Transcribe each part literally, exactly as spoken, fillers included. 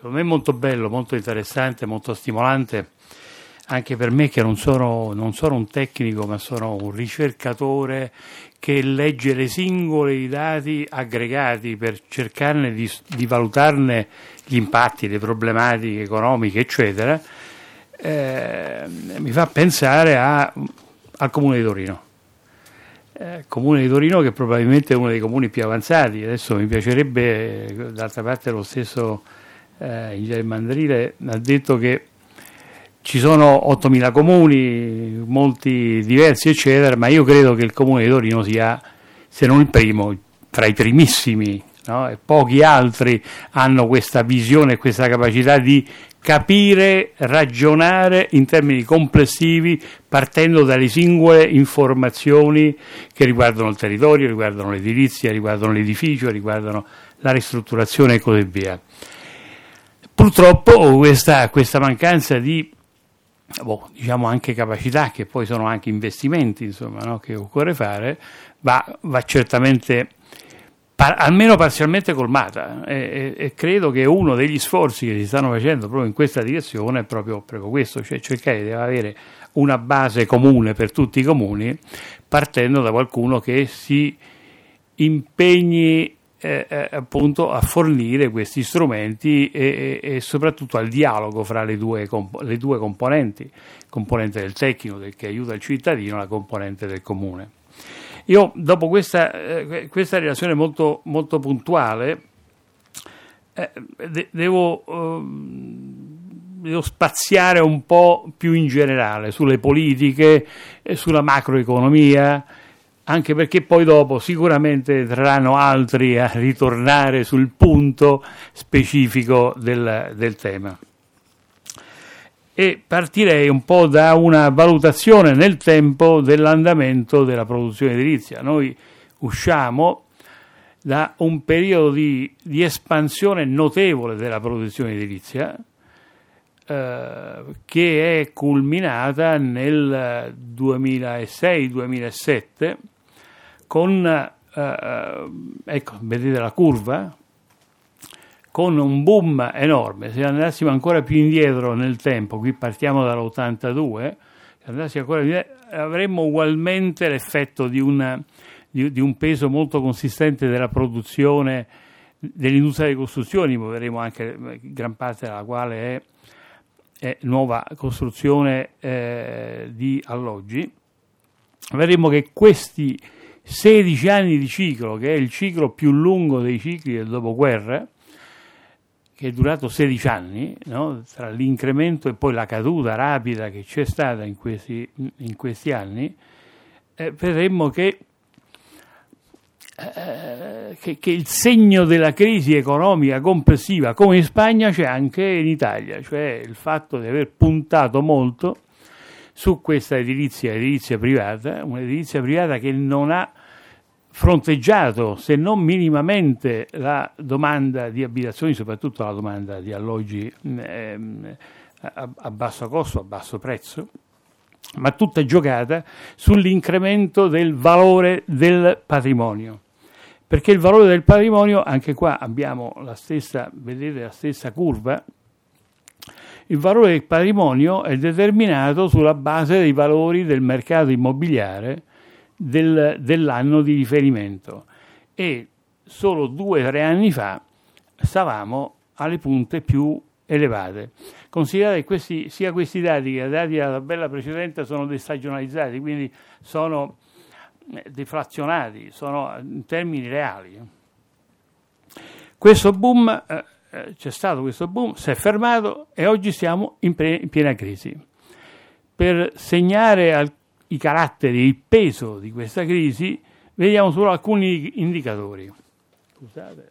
secondo me è molto bello, molto interessante, molto stimolante, anche per me che non sono, non sono un tecnico, ma sono un ricercatore che legge le singole dati aggregati per cercarne di, di valutarne gli impatti, le problematiche economiche, eccetera. Eh, mi fa pensare a, al Comune di Torino. Eh, Comune di Torino che probabilmente è uno dei comuni più avanzati. Adesso mi piacerebbe, d'altra parte lo stesso eh, Ingegnere Mandrile ha detto che ci sono ottomila comuni, molti diversi eccetera, ma io credo che il Comune di Torino sia, se non il primo, tra i primissimi, no? E pochi altri hanno questa visione e questa capacità di capire, ragionare in termini complessivi partendo dalle singole informazioni che riguardano il territorio, riguardano l'edilizia, riguardano l'edificio, riguardano la ristrutturazione e così via. Purtroppo questa, questa mancanza di boh, diciamo anche capacità, che poi sono anche investimenti, insomma, no? Che occorre fare, va, va certamente Par- almeno parzialmente colmata e, e, e credo che uno degli sforzi che si stanno facendo proprio in questa direzione è proprio, proprio questo, cioè cercare di avere una base comune per tutti i comuni, partendo da qualcuno che si impegni eh, eh, appunto a fornire questi strumenti e, e, e soprattutto al dialogo fra le due, comp- le due componenti, componente del tecnico del, che aiuta il cittadino, la componente del comune. Io dopo questa, eh, questa relazione molto, molto puntuale eh, de- devo, eh, devo spaziare un po' più in generale sulle politiche, eh, sulla macroeconomia, anche perché poi dopo sicuramente entreranno altri a ritornare sul punto specifico del, del tema. E partirei un po' da una valutazione nel tempo dell'andamento della produzione edilizia. Noi usciamo da un periodo di, di espansione notevole della produzione edilizia eh, che è culminata nel duemilasei duemilasette con, eh, ecco, vedete la curva, con un boom enorme. Se andassimo ancora più indietro nel tempo, qui partiamo dall'ottantadue, se andassimo ancora più indietro, avremmo ugualmente l'effetto di, una, di, di un peso molto consistente della produzione dell'industria delle costruzioni, vedremo anche gran parte della quale è, è nuova costruzione eh, di alloggi. Vedremo che questi sedici anni di ciclo, che è il ciclo più lungo dei cicli del dopoguerra, che è durato sedici anni, no? Tra l'incremento e poi la caduta rapida che c'è stata in questi, in questi anni, eh, vedremmo che, eh, che, che il segno della crisi economica complessiva, come in Spagna, c'è anche in Italia, cioè il fatto di aver puntato molto su questa edilizia, edilizia privata, un'edilizia privata che non ha fronteggiato, se non minimamente, la domanda di abitazioni, soprattutto la domanda di alloggi ehm, a, a basso costo, a basso prezzo, ma tutta giocata sull'incremento del valore del patrimonio. Perché il valore del patrimonio, anche qua abbiamo la stessa, vedete la stessa curva, il valore del patrimonio è determinato sulla base dei valori del mercato immobiliare Del, dell'anno di riferimento e solo due o tre anni fa stavamo alle punte più elevate. Considerate che questi, sia questi dati che i dati della tabella precedente sono destagionalizzati, quindi sono deflazionati, sono in termini reali. Questo boom, eh, c'è stato questo boom, si è fermato e oggi siamo in, pre, in piena crisi. Per segnare al i caratteri, il peso di questa crisi, vediamo solo alcuni indicatori. Scusate.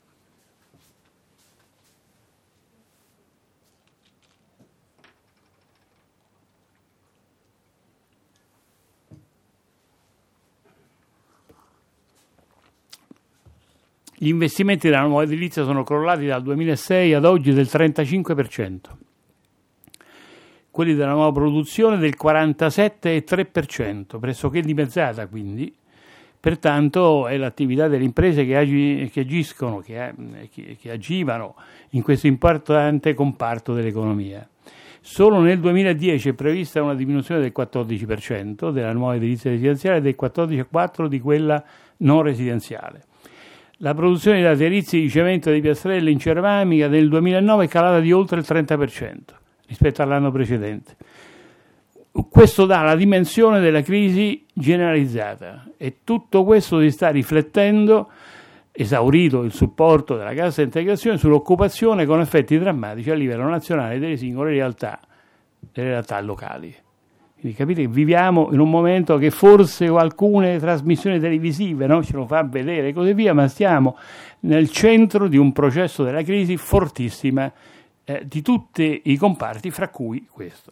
Gli investimenti della nuova edilizia sono crollati dal duemilasei ad oggi del trentacinque per cento. Quelli della nuova produzione del quarantasette virgola tre per cento, pressoché dimezzata quindi, pertanto è l'attività delle imprese che, agi, che agiscono, che, che, che agivano in questo importante comparto dell'economia. Solo nel duemiladieci è prevista una diminuzione del quattordici per cento della nuova edilizia residenziale e del quattordici virgola quattro per cento di quella non residenziale. La produzione di laterizi di cemento e di piastrelle in ceramica nel duemilanove è calata di oltre il trenta per cento rispetto all'anno precedente. Questo dà la dimensione della crisi generalizzata e tutto questo si sta riflettendo, esaurito il supporto della cassa integrazione, sull'occupazione con effetti drammatici a livello nazionale delle singole realtà, delle realtà locali. Quindi capite che viviamo in un momento che forse alcune trasmissioni televisive, no, ce lo fa vedere e così via, ma stiamo nel centro di un processo della crisi fortissima eh, di tutti i comparti, fra cui questo.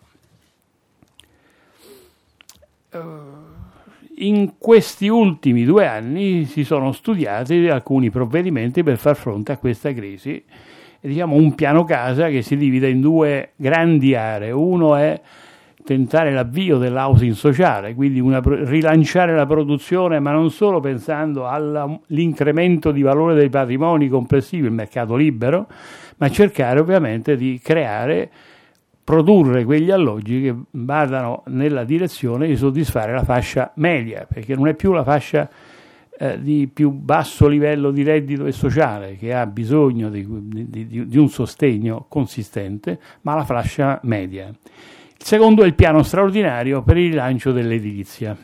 In questi ultimi due anni si sono studiati alcuni provvedimenti per far fronte a questa crisi, diciamo un piano casa che si divide in due grandi aree. Uno è tentare l'avvio dell'housing sociale, quindi una, rilanciare la produzione, ma non solo pensando all'incremento di valore dei patrimoni complessivi, il mercato libero, ma cercare ovviamente di creare produrre quegli alloggi che vadano nella direzione di soddisfare la fascia media, perché non è più la fascia eh, di più basso livello di reddito e sociale che ha bisogno di, di, di, di un sostegno consistente, ma la fascia media. Il secondo è il piano straordinario per il rilancio dell'edilizia.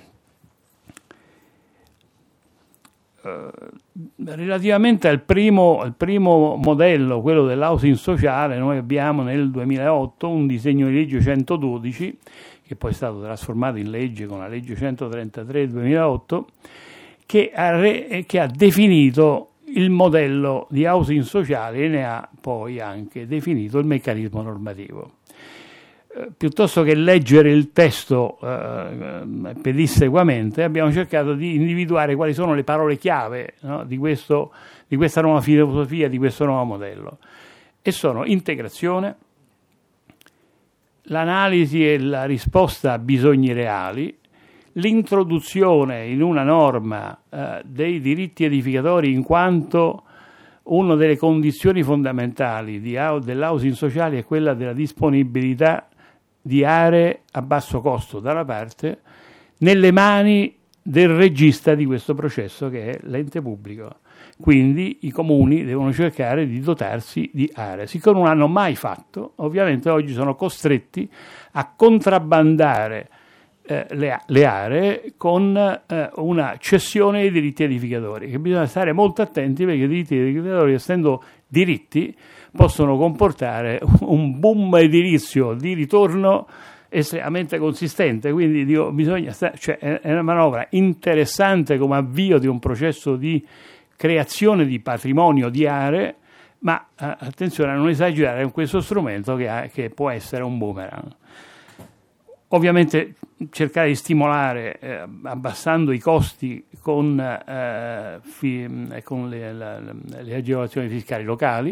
Relativamente al primo, al primo modello, quello dell'housing sociale, noi abbiamo nel duemilaotto un disegno di legge centododici, che poi è stato trasformato in legge con la legge centotrentatré del duemilaotto, che ha, re, che ha definito il modello di housing sociale e ne ha poi anche definito il meccanismo normativo. Piuttosto che leggere il testo eh, pedissequamente, abbiamo cercato di individuare quali sono le parole chiave, no, di, questo, di questa nuova filosofia, di questo nuovo modello. E sono integrazione, l'analisi e la risposta a bisogni reali, l'introduzione in una norma eh, dei diritti edificatori in quanto una delle condizioni fondamentali di, dell'housing sociale è quella della disponibilità di aree a basso costo da una parte, nelle mani del regista di questo processo che è l'ente pubblico. Quindi i comuni devono cercare di dotarsi di aree. Siccome non hanno mai fatto, ovviamente oggi sono costretti a contrabbandare eh, le, le aree con eh, una cessione dei diritti edificatori, che bisogna stare molto attenti perché i diritti edificatori, essendo diritti, possono comportare un boom edilizio di ritorno estremamente consistente, quindi dico, bisogna stare, cioè, è una manovra interessante come avvio di un processo di creazione di patrimonio di aree, ma eh, attenzione a non esagerare con questo strumento che, ha, che può essere un boomerang. Ovviamente cercare di stimolare eh, abbassando i costi con, eh, fi, con le, la, le agevolazioni fiscali locali.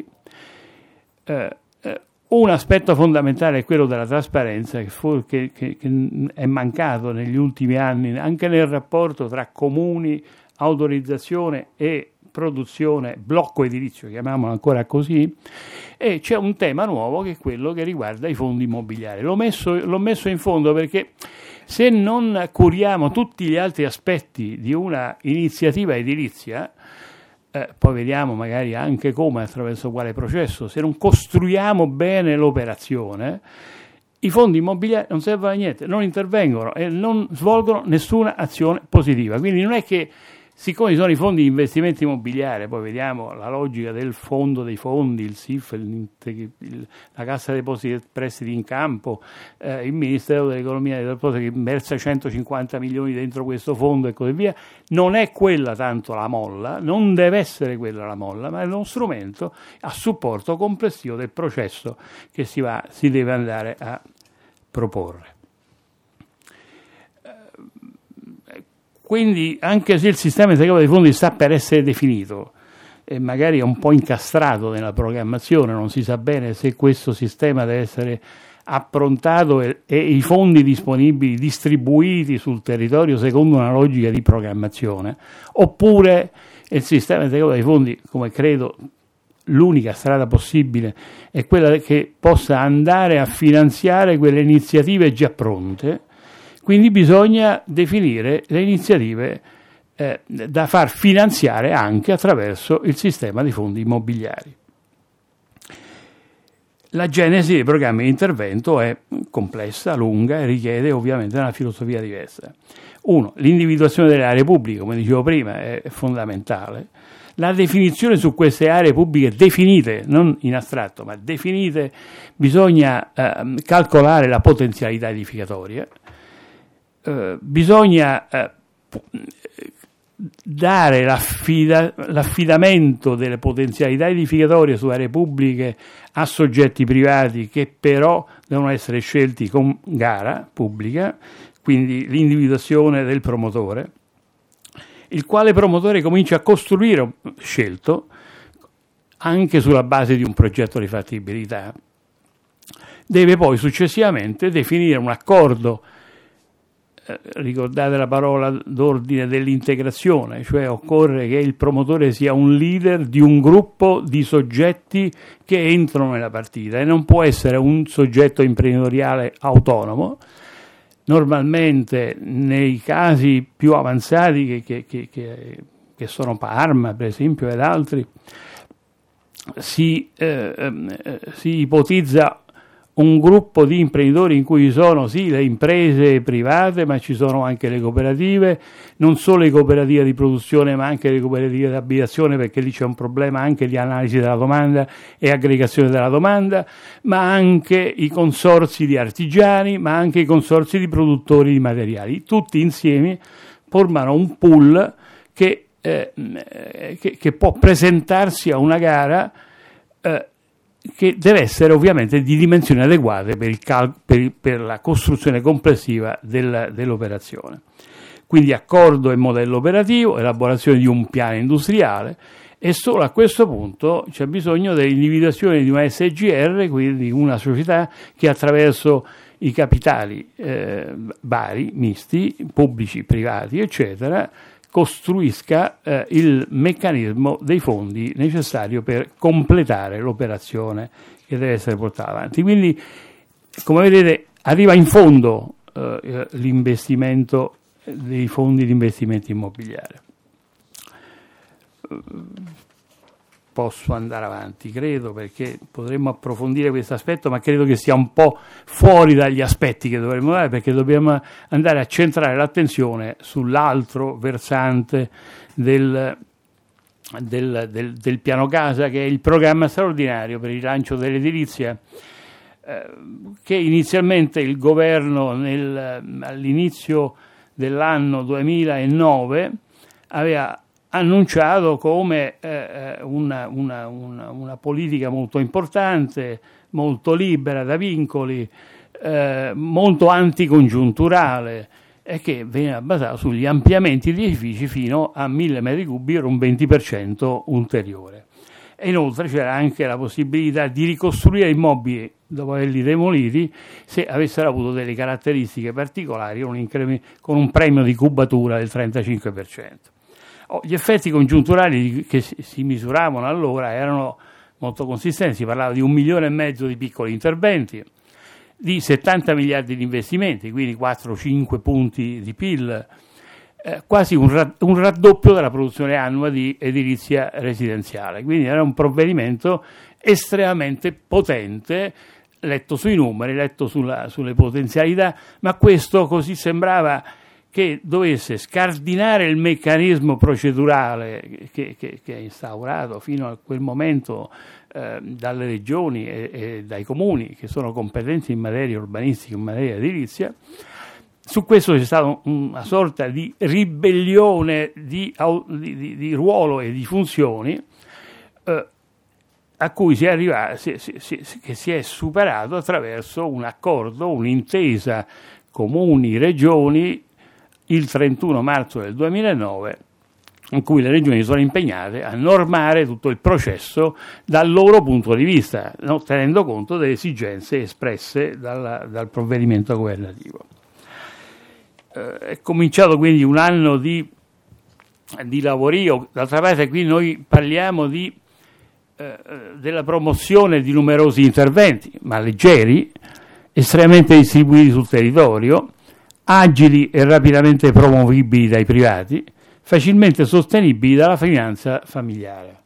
Eh, eh, un aspetto fondamentale è quello della trasparenza che, fu, che, che, che è mancato negli ultimi anni anche nel rapporto tra comuni, autorizzazione e produzione, blocco edilizio, chiamiamolo ancora così, e c'è un tema nuovo che è quello che riguarda i fondi immobiliari. L'ho messo, l'ho messo in fondo perché se non curiamo tutti gli altri aspetti di una iniziativa edilizia, Eh, poi vediamo magari anche come, attraverso quale processo, se non costruiamo bene l'operazione, i fondi immobiliari non servono a niente, non intervengono e non svolgono nessuna azione positiva. Quindi non è che, siccome ci sono i fondi di investimento immobiliare, poi vediamo la logica del fondo dei fondi, il S I F, il, il, la Cassa Depositi e Prestiti in campo, eh, il Ministero dell'Economia e delle Finanze che versa centocinquanta milioni dentro questo fondo e così via, non è quella tanto la molla, non deve essere quella la molla, ma è uno strumento a supporto complessivo del processo che si, va, si deve andare a proporre. Quindi, anche se il sistema integrato dei fondi sta per essere definito e magari è un po' incastrato nella programmazione, non si sa bene se questo sistema deve essere approntato e, e i fondi disponibili distribuiti sul territorio secondo una logica di programmazione, oppure il sistema integrato dei fondi, come credo l'unica strada possibile è quella che possa andare a finanziare quelle iniziative già pronte. Quindi bisogna definire le iniziative eh, da far finanziare anche attraverso il sistema di fondi immobiliari. La genesi dei programmi di intervento è complessa, lunga e richiede ovviamente una filosofia diversa. Uno, l'individuazione delle aree pubbliche, come dicevo prima, è fondamentale. La definizione su queste aree pubbliche definite, non in astratto, ma definite, bisogna eh, calcolare la potenzialità edificatoria, eh, bisogna eh, dare l'affida- l'affidamento delle potenzialità edificatorie su aree pubbliche a soggetti privati che però devono essere scelti con gara pubblica, quindi l'individuazione del promotore, il quale promotore comincia a costruire, scelto, anche sulla base di un progetto di fattibilità, deve poi successivamente definire un accordo, eh, ricordate la parola d'ordine dell'integrazione, cioè occorre che il promotore sia un leader di un gruppo di soggetti che entrano nella partita e non può essere un soggetto imprenditoriale autonomo. Normalmente nei casi più avanzati che, che, che, che sono Parma per esempio ed altri si, eh, eh, si ipotizza un gruppo di imprenditori in cui ci sono sì le imprese private, ma ci sono anche le cooperative, non solo le cooperative di produzione ma anche le cooperative di abitazione, perché lì c'è un problema anche di analisi della domanda e aggregazione della domanda, ma anche i consorzi di artigiani, ma anche i consorzi di produttori di materiali. Tutti insieme formano un pool che, eh, che, che può presentarsi a una gara eh, che deve essere ovviamente di dimensioni adeguate per, il cal- per, il, per la costruzione complessiva del, dell'operazione. Quindi accordo e modello operativo, elaborazione di un piano industriale, e solo a questo punto c'è bisogno dell'individuazione di una S G R, quindi una società che attraverso i capitali eh, vari, misti, pubblici, privati, eccetera, costruisca eh, il meccanismo dei fondi necessario per completare l'operazione che deve essere portata avanti. Quindi, come vedete, arriva in fondo eh, l'investimento dei fondi di investimento immobiliare. Posso andare avanti, credo, perché potremmo approfondire questo aspetto, ma credo che sia un po' fuori dagli aspetti che dovremmo dare, perché dobbiamo andare a centrare l'attenzione sull'altro versante del, del, del, del piano casa, che è il programma straordinario per il rilancio dell'edilizia, eh, che inizialmente il governo nel, all'inizio dell'anno duemilanove aveva annunciato come eh, una, una, una, una politica molto importante, molto libera da vincoli, eh, molto anticongiunturale, e che veniva basata sugli ampliamenti di edifici fino a mille metri cubi per un venti per cento ulteriore. E inoltre c'era anche la possibilità di ricostruire immobili dopo averli demoliti se avessero avuto delle caratteristiche particolari, con un, incremento, con un premio di cubatura del trentacinque per cento. Oh, gli effetti congiunturali che si, si misuravano allora erano molto consistenti, si parlava di un milione e mezzo di piccoli interventi, di settanta miliardi di investimenti, quindi quattro cinque punti di P I L, eh, quasi un, rad- un raddoppio della produzione annua di edilizia residenziale. Quindi era un provvedimento estremamente potente, letto sui numeri, letto sulla, sulle potenzialità, ma questo così sembrava che dovesse scardinare il meccanismo procedurale che, che, che è instaurato fino a quel momento eh, dalle regioni e, e dai comuni che sono competenti in materia urbanistica, in materia edilizia. Su questo c'è stata una sorta di ribellione di, di, di ruolo e di funzioni eh, a cui si è arrivato, si, si, si, che si è superato attraverso un accordo, un'intesa comuni, regioni, il trentuno marzo del duemilanove, in cui le regioni sono impegnate a normare tutto il processo dal loro punto di vista, no? Tenendo conto delle esigenze espresse dal, dal provvedimento governativo. Eh, è cominciato quindi un anno di, di lavorio. D'altra parte qui noi parliamo di, eh, della promozione di numerosi interventi, ma leggeri, estremamente distribuiti sul territorio, agili e rapidamente promovibili dai privati, facilmente sostenibili dalla finanza familiare.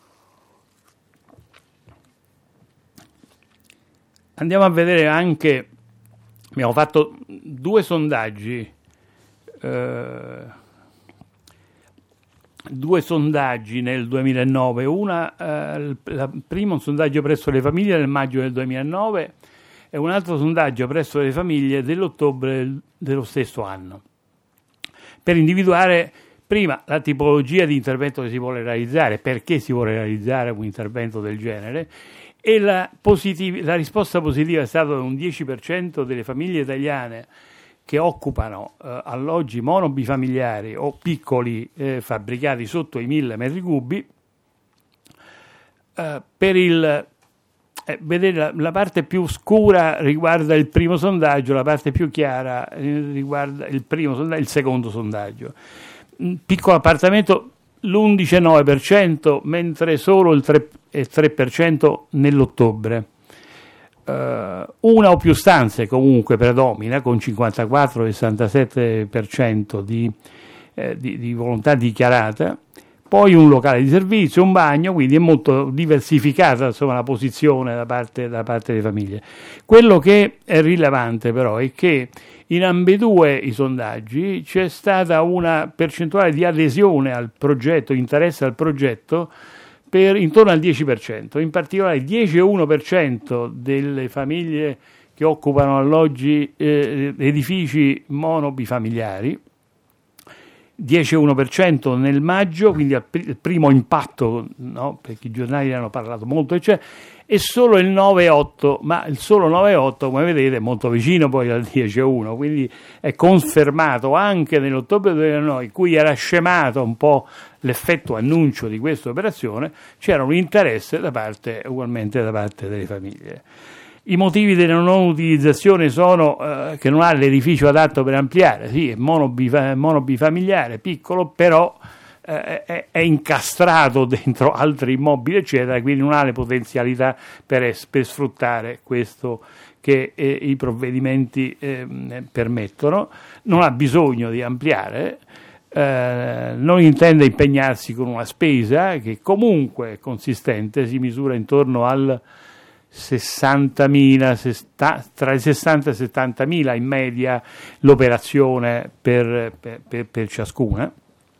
Andiamo a vedere anche, abbiamo fatto due sondaggi, eh, due sondaggi nel duemilanove, una, eh, il primo un sondaggio presso le famiglie nel maggio del duemilanove e un altro sondaggio presso le famiglie dell'ottobre dello stesso anno, per individuare prima la tipologia di intervento che si vuole realizzare, perché si vuole realizzare un intervento del genere, e la, positiv- la risposta positiva è stata un dieci per cento delle famiglie italiane che occupano eh, alloggi monobifamiliari o piccoli eh, fabbricati sotto i mille metri cubi. Eh, per il eh, vedete, la, la parte più scura riguarda il primo sondaggio, la parte più chiara eh, riguarda il primo sondaggio, il secondo sondaggio. Piccolo appartamento l'undici virgola nove per cento, mentre solo il tre per cento nell'ottobre. Uh, una o più stanze comunque predomina, con cinquantaquattro virgola sessantasette per cento di, eh, di, di volontà dichiarata, poi un locale di servizio, un bagno, quindi è molto diversificata, insomma, la posizione da parte, da parte delle famiglie. Quello che è rilevante però è che in ambedue i sondaggi c'è stata una percentuale di adesione al progetto, interesse al progetto, per intorno al dieci per cento, in particolare il dieci virgola uno per cento delle famiglie che occupano alloggi, eh, edifici monobifamiliari, dieci virgola uno per cento nel maggio, quindi il primo impatto, no? Perché i giornali ne hanno parlato molto, eccetera, e solo il nove virgola otto, ma il solo nove virgola otto, come vedete, è molto vicino poi al dieci virgola uno, quindi è confermato anche nell'ottobre duemilanove, in cui era scemato un po' l'effetto annuncio di questa operazione, c'era un interesse da parte, ugualmente da parte delle famiglie. I motivi della non utilizzazione sono eh, che non ha l'edificio adatto per ampliare, sì, è monobifa- monobifamiliare, piccolo, però eh, è, è incastrato dentro altri immobili, eccetera, quindi non ha le potenzialità per, es- per sfruttare questo che eh, i provvedimenti eh, permettono, non ha bisogno di ampliare, eh, non intende impegnarsi con una spesa che comunque è consistente, si misura intorno al sessantamila, tra i sessanta e i settantamila in media l'operazione per, per, per, per ciascuna,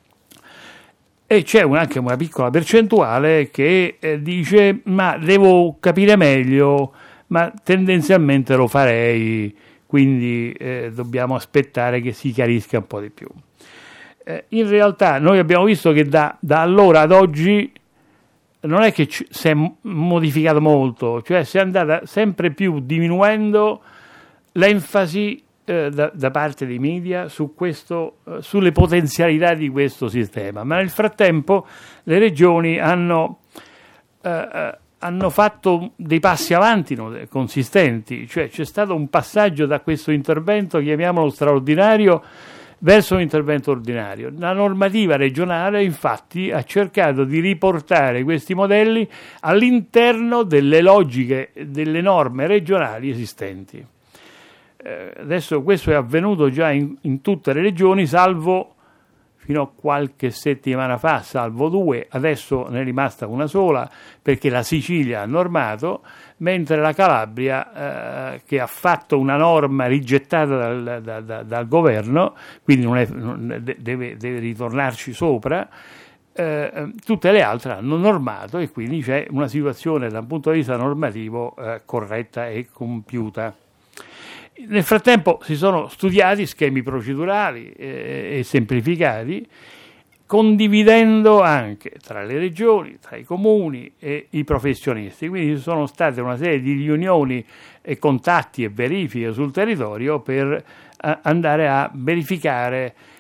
e c'è un, anche una piccola percentuale che eh, dice ma devo capire meglio, ma tendenzialmente lo farei, quindi eh, dobbiamo aspettare che si chiarisca un po' di più. Eh, in realtà noi abbiamo visto che da, da allora ad oggi non è che ci, si è modificato molto, cioè si è andata sempre più diminuendo l'enfasi eh, da, da parte dei media su questo, eh, sulle potenzialità di questo sistema, ma nel frattempo le regioni hanno, eh, hanno fatto dei passi avanti no, consistenti, cioè c'è stato un passaggio da questo intervento, chiamiamolo straordinario, verso un intervento ordinario. La normativa regionale infatti ha cercato di riportare questi modelli all'interno delle logiche delle norme regionali esistenti. Eh, adesso questo è avvenuto già in, in tutte le regioni, salvo fino a qualche settimana fa, salvo due, adesso ne è rimasta una sola perché la Sicilia ha normato, mentre la Calabria, eh, che ha fatto una norma rigettata dal, da, da, dal governo, quindi non è, non, deve, deve ritornarci sopra, eh, tutte le altre hanno normato e quindi c'è una situazione dal punto di vista normativo eh, corretta e compiuta. Nel frattempo si sono studiati schemi procedurali eh, e semplificati, condividendo anche tra le regioni, tra i comuni e i professionisti. Quindi ci sono state una serie di riunioni e contatti e verifiche sul territorio per eh, andare a verificare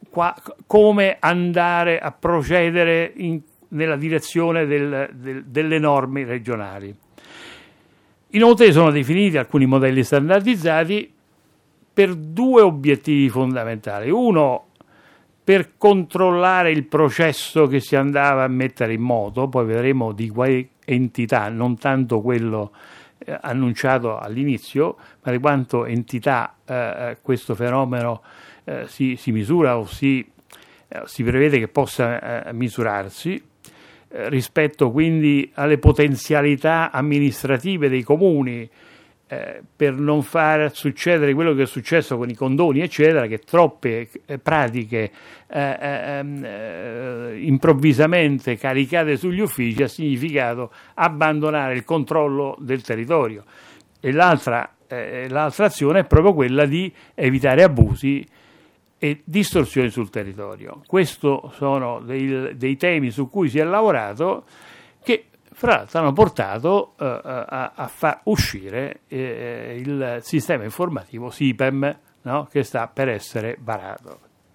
qua, come andare a procedere in, nella direzione del, del, delle norme regionali. Inoltre sono definiti alcuni modelli standardizzati per due obiettivi fondamentali. Uno, per controllare il processo che si andava a mettere in moto, poi vedremo di quale entità, non tanto quello eh, annunciato all'inizio, ma di quanto entità eh, questo fenomeno eh, si, si misura o si, eh, si prevede che possa eh, misurarsi, eh, rispetto quindi alle potenzialità amministrative dei comuni, Eh, per non far succedere quello che è successo con i condoni, eccetera, che troppe eh, pratiche eh, eh, improvvisamente caricate sugli uffici ha significato abbandonare il controllo del territorio. E l'altra, eh, l'altra azione è proprio quella di evitare abusi e distorsioni sul territorio. Questi sono dei, dei temi su cui si è lavorato, che fra l'altro hanno portato uh, a, a far uscire eh, il sistema informativo S I P E M, no? Che sta per essere varato.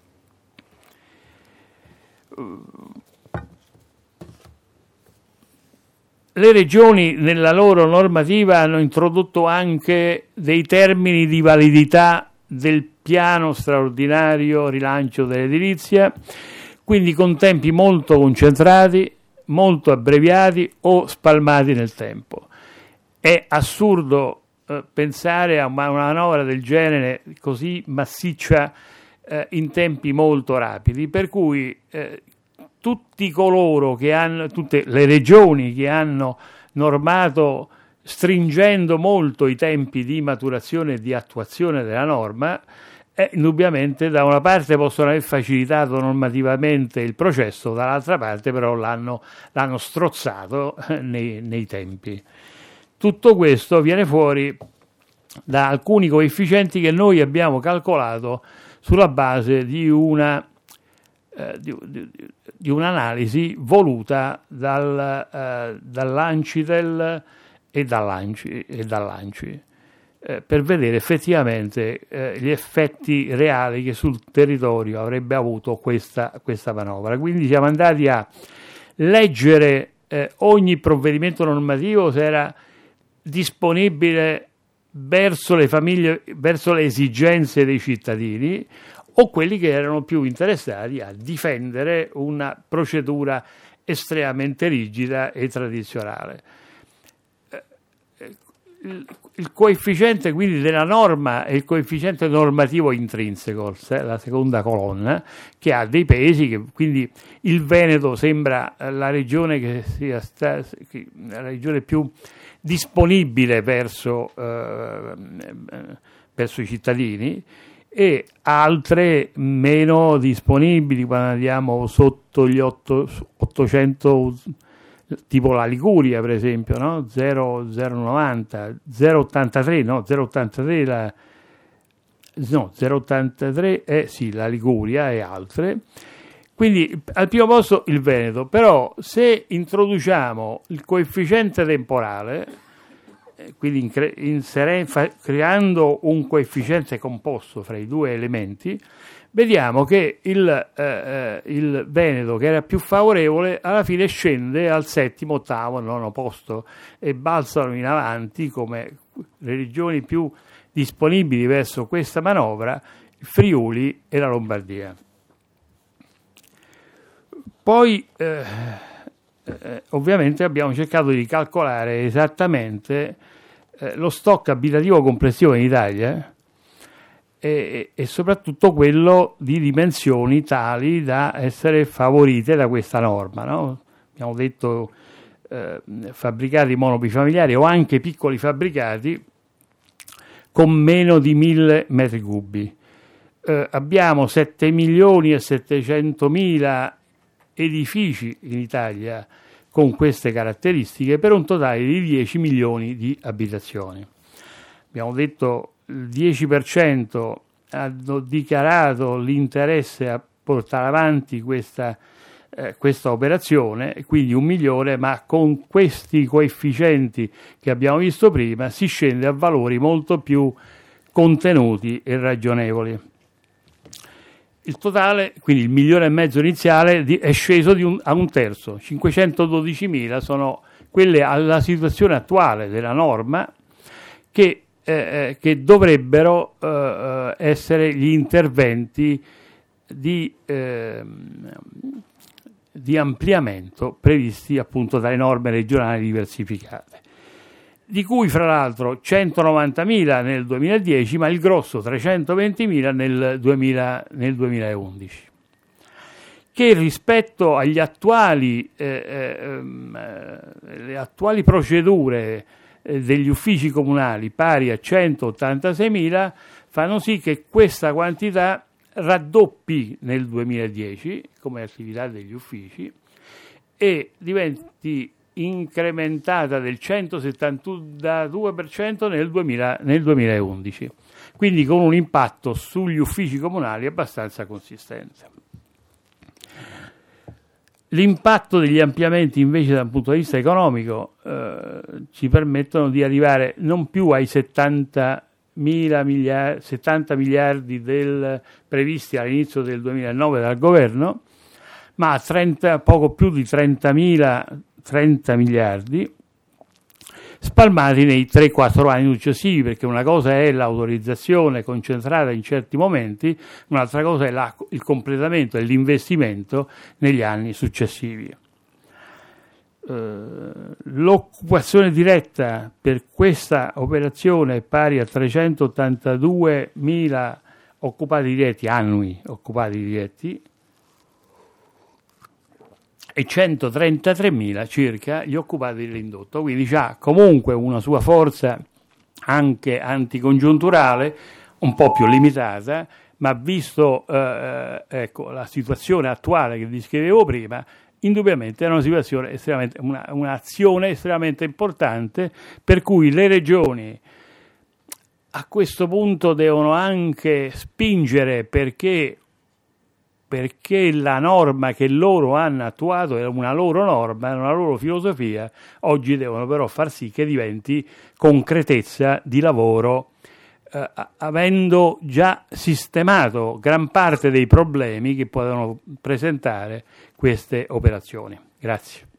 Le regioni nella loro normativa hanno introdotto anche dei termini di validità del piano straordinario rilancio dell'edilizia, quindi con tempi molto concentrati, molto abbreviati o spalmati nel tempo. È assurdo eh, pensare a una manovra del genere così massiccia eh, in tempi molto rapidi, per cui eh, tutti coloro che hanno, tutte le regioni che hanno normato stringendo molto i tempi di maturazione e di attuazione della norma, Eh, indubbiamente da una parte possono aver facilitato normativamente il processo, dall'altra parte però l'hanno, l'hanno strozzato eh, nei, nei tempi. Tutto questo viene fuori da alcuni coefficienti che noi abbiamo calcolato sulla base di, una, eh, di, di, di un'analisi voluta dal, eh, dall'Ancitel e dall'Anci. E dall'Anci. Per vedere effettivamente eh, gli effetti reali che sul territorio avrebbe avuto questa, questa manovra. Quindi siamo andati a leggere eh, ogni provvedimento normativo se era disponibile verso le famiglie, verso le esigenze dei cittadini, o quelli che erano più interessati a difendere una procedura estremamente rigida e tradizionale. Il, il coefficiente quindi della norma è il coefficiente normativo intrinseco, la seconda colonna, che ha dei pesi, che, quindi il Veneto sembra la regione che sia sta, che, la regione più disponibile verso, eh, verso i cittadini, e altre meno disponibili quando andiamo sotto gli ottocento, tipo la Liguria per esempio, no? zero virgola novanta, zero virgola ottantatré, no, zero virgola ottantatré la, no, zero virgola ottantatré è sì, la Liguria e altre. Quindi al primo posto il Veneto, però se introduciamo il coefficiente temporale, quindi incre- insere- fa- creando un coefficiente composto fra i due elementi, vediamo che il, eh, il Veneto, che era più favorevole, alla fine scende al settimo, ottavo, nono posto e balzano in avanti come le regioni più disponibili verso questa manovra, il Friuli e la Lombardia. Poi eh, eh, ovviamente abbiamo cercato di calcolare esattamente eh, lo stock abitativo complessivo in Italia, E, e soprattutto quello di dimensioni tali da essere favorite da questa norma, no? Abbiamo detto eh, fabbricati monobifamiliari o anche piccoli fabbricati con meno di mille metri cubi. Eh, abbiamo sette milioni e settecentomila edifici in Italia con queste caratteristiche, per un totale di dieci milioni di abitazioni. Abbiamo detto il dieci per cento hanno dichiarato l'interesse a portare avanti questa, eh, questa operazione, quindi un milione, ma con questi coefficienti che abbiamo visto prima si scende a valori molto più contenuti e ragionevoli. il totale, quindi il milione e mezzo iniziale, di, è sceso di un, a un terzo, cinquecentododicimila sono quelle alla situazione attuale della norma che, eh, che dovrebbero eh, essere gli interventi di, eh, di ampliamento previsti appunto dalle norme regionali diversificate, di cui fra l'altro centonovantamila nel duemiladieci, ma il grosso trecentoventimila nel, duemila, nel duemilaundici, che rispetto agli attuali, eh, eh, le attuali procedure eh, degli uffici comunali pari a centottantaseimila fanno sì che questa quantità raddoppi nel duemiladieci come attività degli uffici e diventi incrementata del centosettantadue per cento nel, duemila, nel duemilaundici, quindi con un impatto sugli uffici comunali abbastanza consistente. L'impatto degli ampliamenti invece dal punto di vista economico eh, ci permettono di arrivare non più ai settanta miliardi, settanta miliardi del, previsti all'inizio del duemilanove dal governo, ma a trenta, poco più di trentamila trenta miliardi spalmati nei tre quattro anni successivi, perché una cosa è l'autorizzazione concentrata in certi momenti, un'altra cosa è la, il completamento e l'investimento negli anni successivi. Uh, l'occupazione diretta per questa operazione è pari a trecentottantaduemila occupati diretti annui occupati diretti e centotrentatremila circa gli occupati dell'indotto, quindi ha comunque una sua forza anche anticongiunturale un po' più limitata, ma visto eh, ecco, la situazione attuale che descrivevo prima, indubbiamente è una situazione estremamente, una, un'azione estremamente importante, per cui le regioni a questo punto devono anche spingere perché perché la norma che loro hanno attuato è una loro norma, è una loro filosofia, oggi devono però far sì che diventi concretezza di lavoro, eh, avendo già sistemato gran parte dei problemi che possono presentare queste operazioni. Grazie.